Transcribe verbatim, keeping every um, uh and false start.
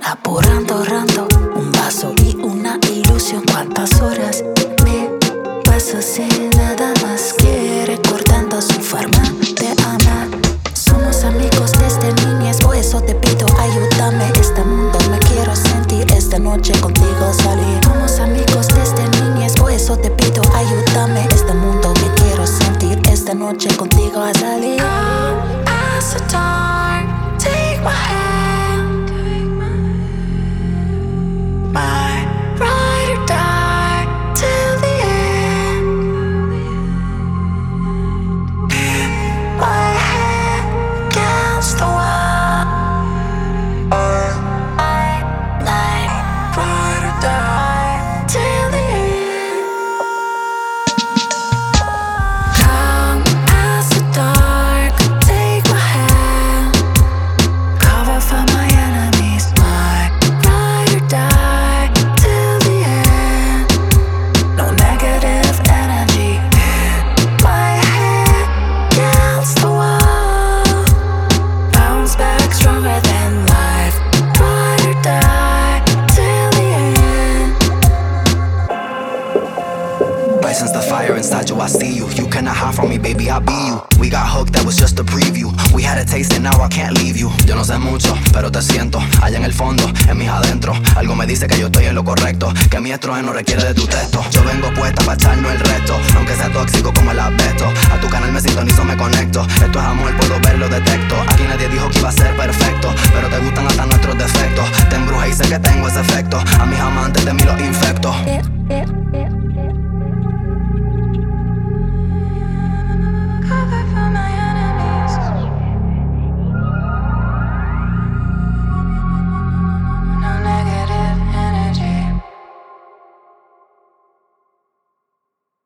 apurando, ahorrando un vaso y una ilusión. ¿Cuántas horas me paso sin nada más que recordando su forma de amar? Somos amigos desde niñez, por eso te pido ayúdame. Este mundo me quiero sentir, esta noche contigo salir. Somos amigos desde niñez, por eso te pido ayúdame. Este mundo me quiero sentir, esta noche contigo a salir. Come as the dark, take my hand, my ride or die till the end. My head against the wall, I like ride or die till the end. Come as the dark, take my hand, cover for my enemies, my ride or die till the end. No negative energy, my head against the wall, bounce back stronger than life, ride or die till the end. License the fire inside you, I see you. You cannot hide from me, baby, I'll be you. We got hooked, that was just a preview. We had a taste and now I can't leave you. Yo no sé mucho, pero te siento allá en el fondo, en mis adentro. Algo me dice que yo estoy en lo correcto, que mi estrógeno requiere de tu texto. Yo vengo puesta pa' echarnos el resto, aunque sea tóxico como el asbesto. A tu canal me sintonizo, me conecto. Esto es amor, puedo verlo, detecto. Aquí nadie dijo que iba a ser perfecto, pero te gustan hasta nuestros defectos. Te embrujé y sé que tengo ese efecto. A mis amantes de mí los infecto. Yeah, yeah, yeah.